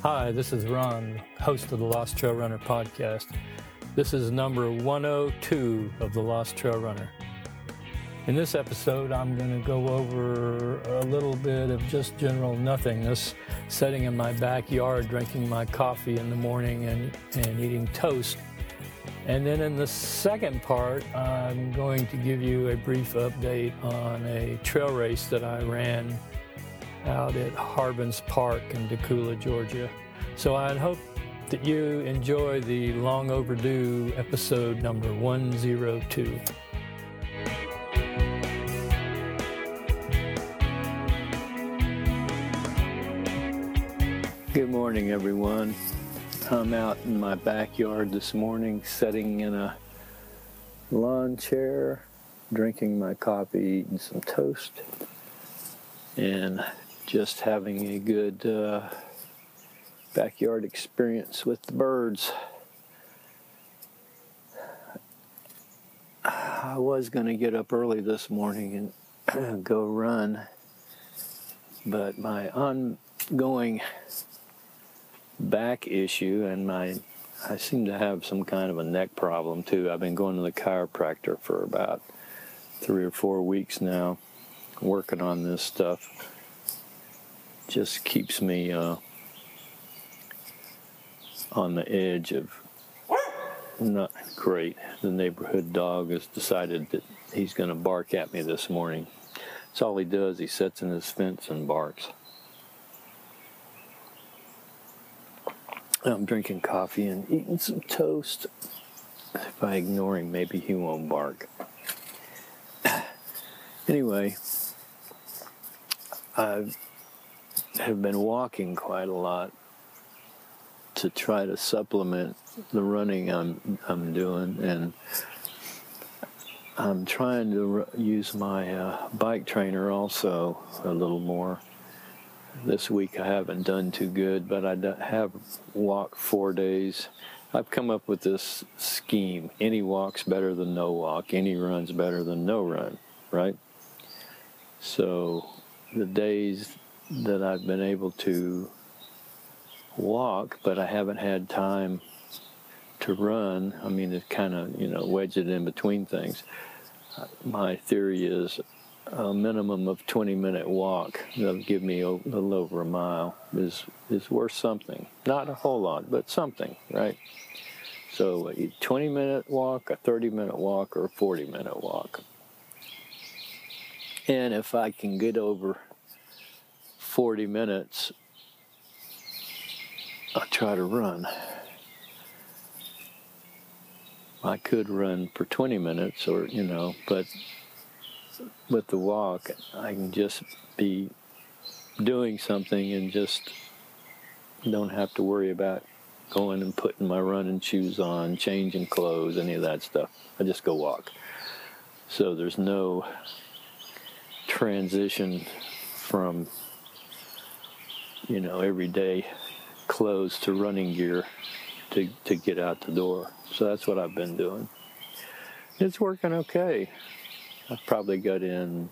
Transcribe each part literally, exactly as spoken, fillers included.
Hi, this is Ron, host of the Lost Trail Runner podcast. This is number one oh two of the Lost Trail Runner. In this episode, I'm going to go over a little bit of just general nothingness, sitting in my backyard, drinking my coffee in the morning and, and eating toast. And then in the second part, I'm going to give you a brief update on a trail race that I ran out at Harbins Park in Decula, Georgia. So I hope that you enjoy the long overdue episode number one oh two. Good morning, everyone. I'm out in my backyard this morning, sitting in a lawn chair, drinking my coffee, eating some toast, and just having a good uh, backyard experience with the birds. I was going to get up early this morning and go run, but my ongoing back issue and my I seem to have some kind of a neck problem too. I've been going to the chiropractor for about three or four weeks now, working on this stuff. Just keeps me uh, on the edge of not great. The neighborhood dog has decided that he's going to bark at me this morning. That's all he does. He sits in his fence and barks. I'm drinking coffee and eating some toast. If I ignore him, maybe he won't bark. Anyway, I have been walking quite a lot to try to supplement the running I'm I'm doing, and I'm trying to r- use my uh, bike trainer also a little more. This week I haven't done too good, but I have walked four days. I've come up with this scheme. Any walk's better than no walk. Any run's better than no run, right? So the days that I've been able to walk, but I haven't had time to run, I mean, it kind of, you know, wedge it in between things. My theory is a minimum of twenty minute walk that'll give me a little over a mile is is worth something. Not a whole lot, but something, right? So a twenty minute walk, a thirty minute walk, or a forty minute walk. And if I can get over forty minutes, I'll try to run. I could run for twenty minutes, or, you know, but with the walk, I can just be doing something and just don't have to worry about going and putting my running shoes on, changing clothes, any of that stuff. I just go walk. So there's no transition from, you know, everyday clothes to running gear to, to get out the door. So that's what I've been doing. It's working okay. I've probably got in,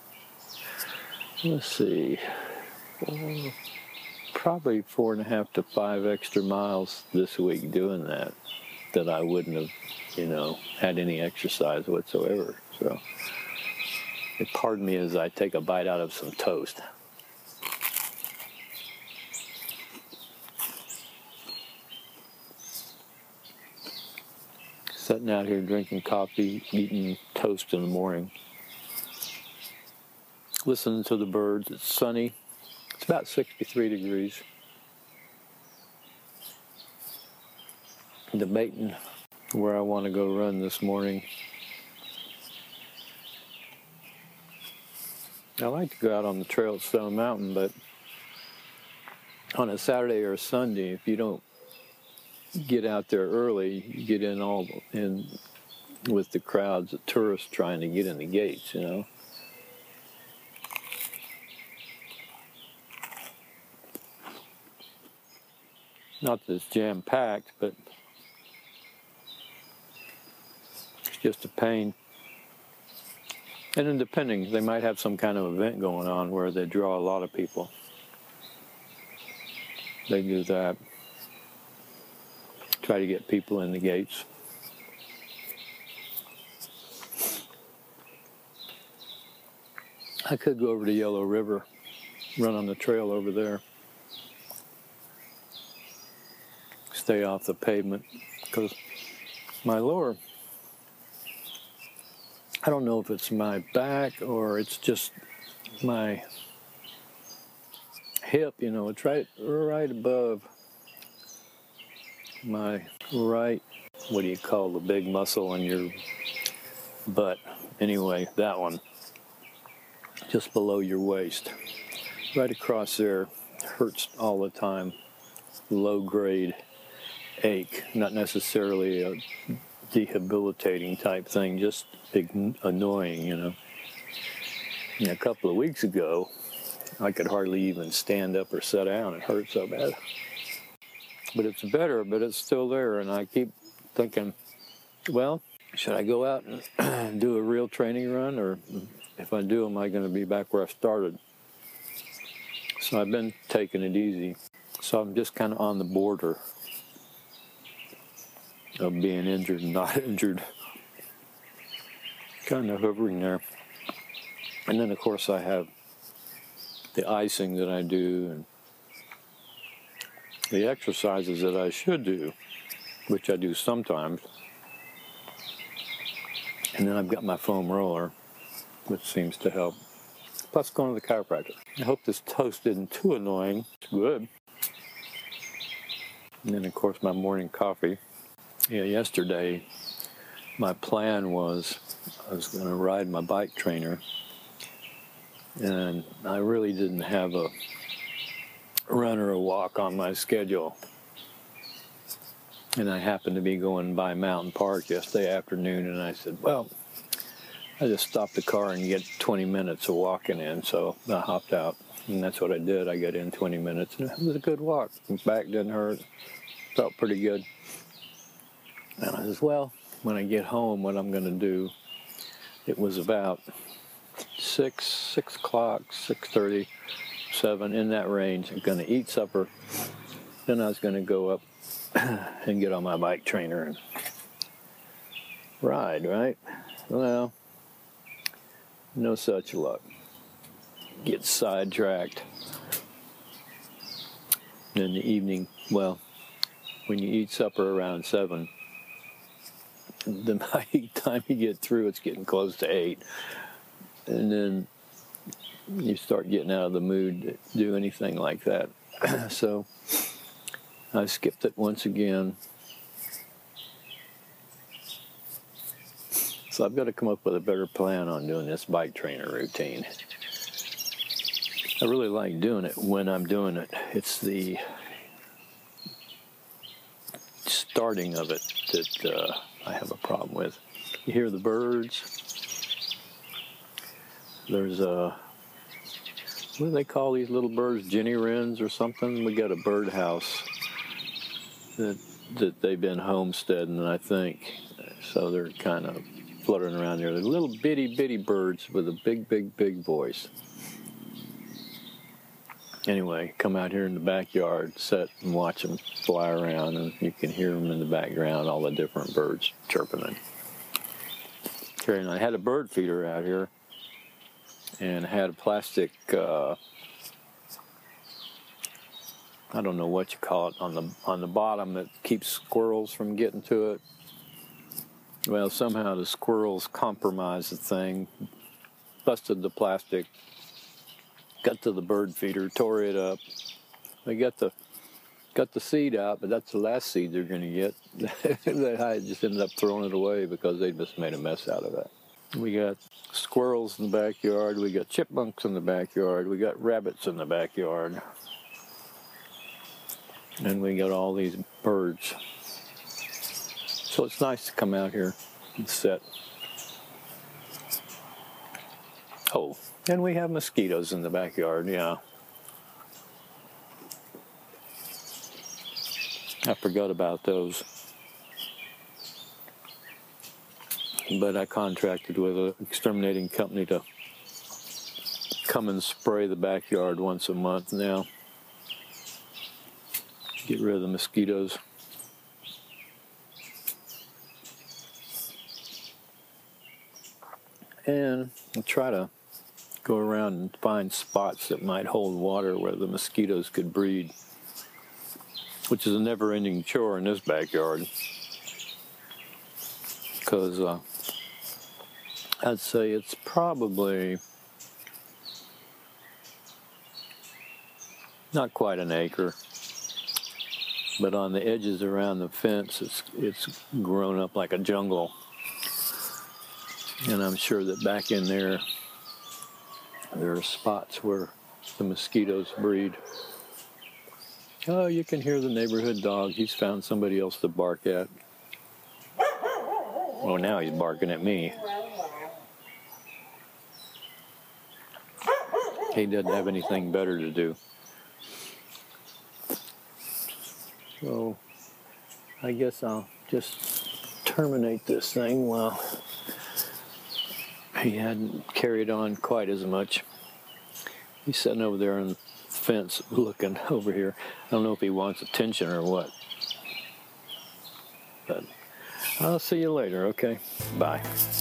let's see, four, probably four and a half to five extra miles this week doing that, that I wouldn't have, you know, had any exercise whatsoever. So, pardon me as I take a bite out of some toast. Sitting out here drinking coffee, eating toast in the morning. Listening to the birds. It's sunny. It's about sixty-three degrees. Debating where I want to go run this morning. I like to go out on the trail at Stone Mountain, but on a Saturday or a Sunday, if you don't get out there early, you get in all in with the crowds of tourists trying to get in the gates, you know. Not that it's jam-packed, but it's just a pain. And then depending, they might have some kind of event going on where they draw a lot of people. they do that. Try to get people in the gates. I could go over to Yellow River, run on the trail over there, stay off the pavement, because my lower, I don't know if it's my back or it's just my hip, you know, it's right, right above my right, what do you call the big muscle in your butt? Anyway, that one, just below your waist, right across there, hurts all the time, low grade ache, not necessarily a debilitating type thing, just annoying, you know. And a couple of weeks ago, I could hardly even stand up or sit down. It hurt so bad. But it's better, but it's still there. And I keep thinking, well, should I go out and do a real training run? Or if I do, am I going to be back where I started? So I've been taking it easy. So I'm just kind of on the border of being injured and not injured. Kind of hovering there. And then, of course, I have the icing that I do and the exercises that I should do, which I do sometimes. And then I've got my foam roller, which seems to help. Plus going to the chiropractor. I hope this toast isn't too annoying. It's good. And then, of course, my morning coffee. Yeah, yesterday, my plan was I was going to ride my bike trainer, and I really didn't have a run or a walk on my schedule. And I happened to be going by Mountain Park yesterday afternoon, and I said, well, I just stopped the car and get twenty minutes of walking in, so I hopped out, and that's what I did. I got in twenty minutes, and it was a good walk. My back didn't hurt. Felt pretty good. And I said, well, when I get home, what I'm going to do, it was about six, six o'clock, six thirty, seven, in that range. I'm going to eat supper. Then I was going to go up and get on my bike trainer and ride, right? Well, no such luck. Get sidetracked. In the evening, well, when you eat supper around seven, the time you get through, it's getting close to eight. And then you start getting out of the mood to do anything like that. So I skipped it once again. So I've got to come up with a better plan on doing this bike trainer routine. I really like doing it when I'm doing it. It's the starting of it that uh, I have a problem with. You hear the birds. There's a, what do they call these little birds? Jenny wrens or something? We got a bird house that that they've been homesteading, I think. So they're kind of fluttering around there. They're little bitty, bitty birds with a big, big, big voice. Anyway, come out here in the backyard, sit and watch them fly around, and you can hear them in the background, all the different birds chirping. And I had a bird feeder out here, and had a plastic, uh, I don't know what you call it, on the on the bottom that keeps squirrels from getting to it. Well, somehow the squirrels compromised the thing, busted the plastic, got to the bird feeder, tore it up. They got the got the seed out, but that's the last seed they're going to get. I just ended up throwing it away because they just made a mess out of it. We got squirrels in the backyard. We got chipmunks in the backyard. We got rabbits in the backyard. And we got all these birds. So it's nice to come out here and sit. Oh, and we have mosquitoes in the backyard, yeah. I forgot about those. But I contracted with an exterminating company to come and spray the backyard once a month now. get rid of the mosquitoes. And I'll try to go around and find spots that might hold water where the mosquitoes could breed, which is a never-ending chore in this backyard. Because uh, I'd say it's probably not quite an acre, but on the edges around the fence, it's it's grown up like a jungle. And I'm sure that back in there, there are spots where the mosquitoes breed. Oh, you can hear the neighborhood dog. He's found somebody else to bark at. Well, now he's barking at me. He doesn't have anything better to do. So, I guess I'll just terminate this thing while he hadn't carried on quite as much. He's sitting over there on the fence looking over here. I don't know if he wants attention or what. But I'll see you later, okay? Bye.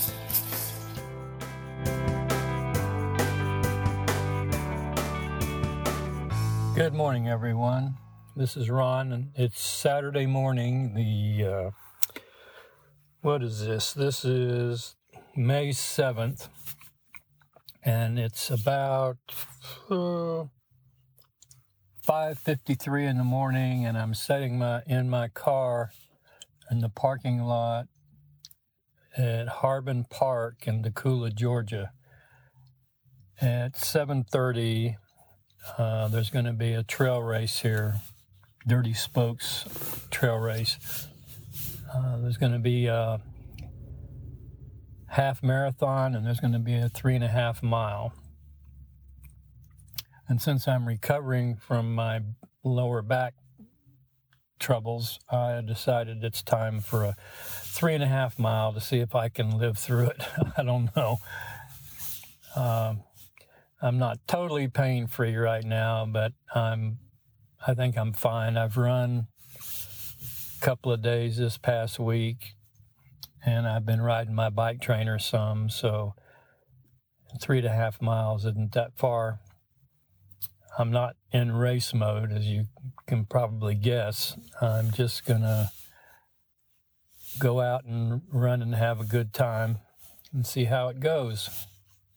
Good morning, everyone. This is Ron, and it's Saturday morning. The, uh, what is this? This is May seventh, and it's about uh, five fifty-three in the morning, and I'm sitting my in my car in the parking lot at Harbin Park in Decula, Georgia. At seven thirty, uh, there's going to be a trail race here, Dirty Spokes trail race. Uh, there's going to be a half marathon, and there's going to be a three and a half mile. And since I'm recovering from my lower back troubles, I decided it's time for a three and a half mile to see if I can live through it. I don't know. Um, I'm not totally pain-free right now, but I'm, I think I'm fine. I've run a couple of days this past week, and I've been riding my bike trainer some, so three and a half miles isn't that far. I'm not in race mode, as you can probably guess. I'm just going to go out and run and have a good time and see how it goes.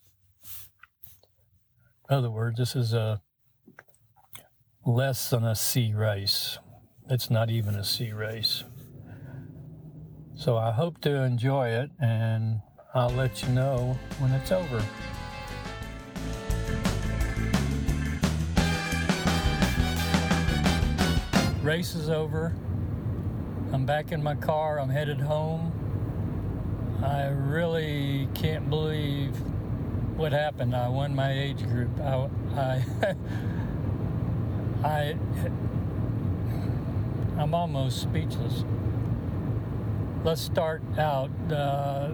In other words, this is a less than a C race. It's not even a C race. So I hope to enjoy it, and I'll let you know when it's over. Race is over. I'm back in my car. I'm headed home. I really can't believe what happened. I won my age group. I, I, I I'm almost speechless. Let's start out. Uh,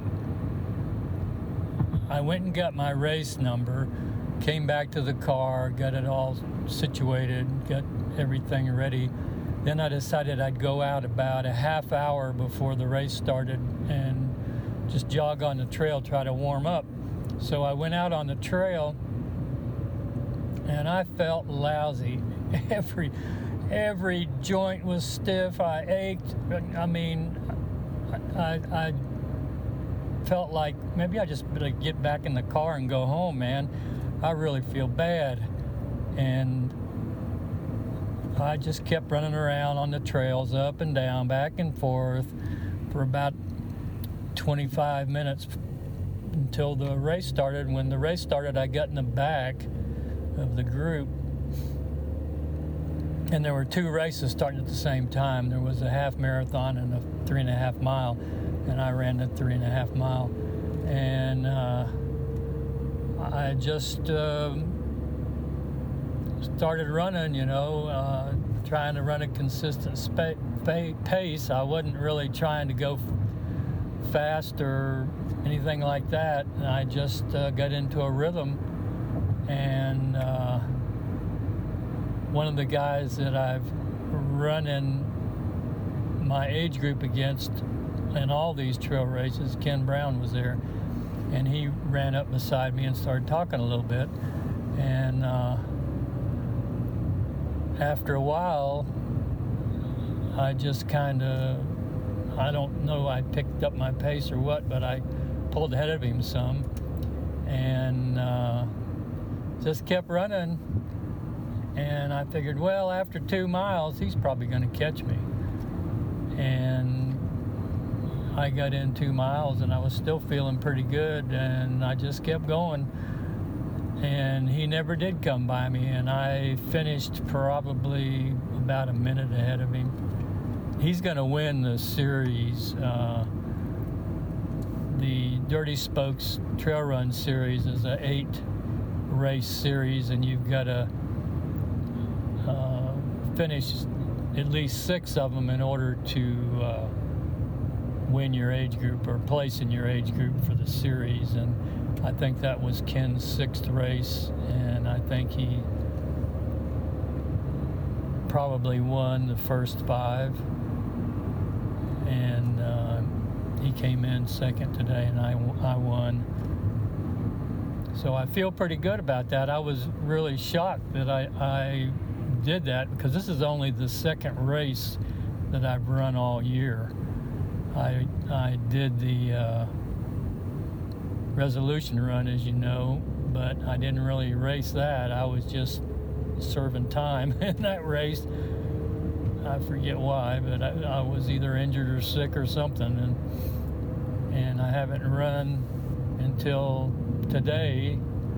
I went and got my race number, came back to the car, got it all situated, got everything ready. Then I decided I'd go out about a half hour before the race started and just jog on the trail, try to warm up. So I went out on the trail, and I felt lousy. Every every joint was stiff. I ached. I mean, I, I felt like maybe I just better get back in the car and go home, man. I really feel bad. And I just kept running around on the trails, up and down, back and forth, for about twenty-five minutes until the race started. When the race started, I got in the back of the group, and there were two races starting at the same time. There was a half marathon and a three and a half mile, and I ran the three and a half mile. And uh, I just uh, started running, you know, uh, trying to run a consistent spa- fa- pace. I wasn't really trying to go f- fast or anything like that. And I just uh, got into a rhythm. And uh, one of the guys that I've running my age group against in all these trail races. Ken Brown was there, and he ran up beside me and started talking a little bit. And uh, after a while, I just kind of, I don't know, I picked up my pace or what, but I pulled ahead of him some, and uh, just kept running. And I figured, well, after two miles, he's probably going to catch me. And I got in two miles, and I was still feeling pretty good, and I just kept going. And he never did come by me, and I finished probably about a minute ahead of him. He's going to win the series. Uh, the Dirty Spokes Trail Run Series is an eight-race series, and you've got to uh, finish at least six of them in order to uh, win your age group or place in your age group for the series. And I think that was Ken's sixth race, and I think he probably won the first five. And uh, he came in second today, and I, I won. So I feel pretty good about that. I was really shocked that I, I did that, because this is only the second race that I've run all year. I, I did the uh, Resolution Run, as you know, but I didn't really race that. I was just serving time in that race. I forget why, but I, I was either injured or sick or something, and and I haven't run until today,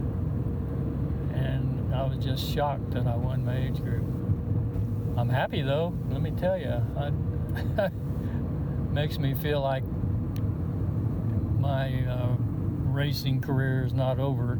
and I was just shocked that I won my age group. I'm happy though, let me tell you. I, makes me feel like my uh, racing career is not over,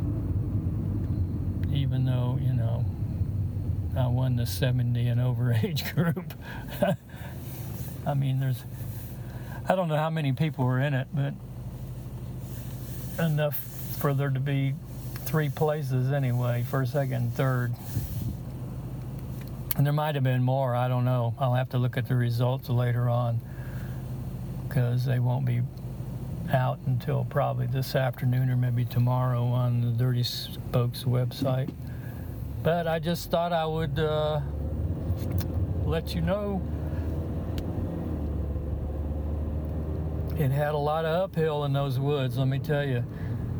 even though, you know, I won the seventy and over age group. I mean, there's, I don't know how many people were in it, but enough for there to be three places anyway, first, second, third. And there might have been more, I don't know. I'll have to look at the results later on, because they won't be out until probably this afternoon or maybe tomorrow on the Dirty Spokes website. But I just thought I would uh, let you know. It had a lot of uphill in those woods, let me tell you.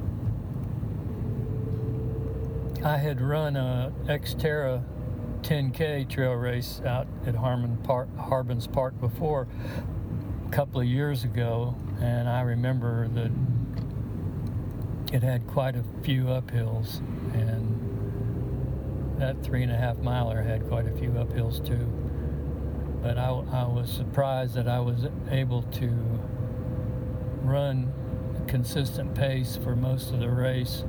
I had run a Xterra ten K trail race out at Harmon Park, Harbins Park before, a couple of years ago, and I remember that it had quite a few uphills, and that three and a half miler had quite a few uphills too. But I, I was surprised that I was able to run a consistent pace for most of the race.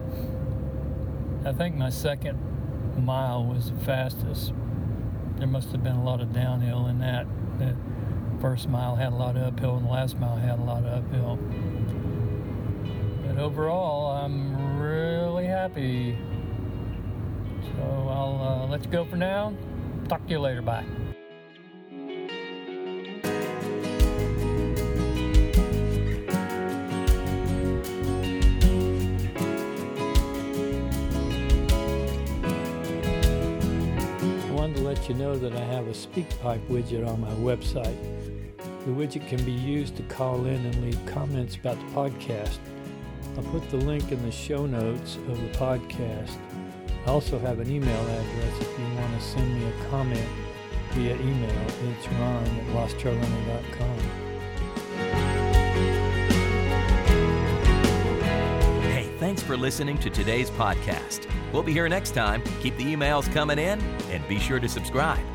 I think my second mile was the fastest. There must have been a lot of downhill in that. The first mile had a lot of uphill, and the last mile had a lot of uphill. But overall, I'm really happy. So I'll uh, let you go for now. Talk to you later. Bye. Let you know that I have a SpeakPipe widget on my website. The widget can be used to call in and leave comments about the podcast. I'll put the link in the show notes of the podcast. I also have an email address if you want to send me a comment via email. It's ron at lost trail runner dot com. Hey, thanks for listening to today's podcast. We'll be here next time. Keep the emails coming in, and be sure to subscribe.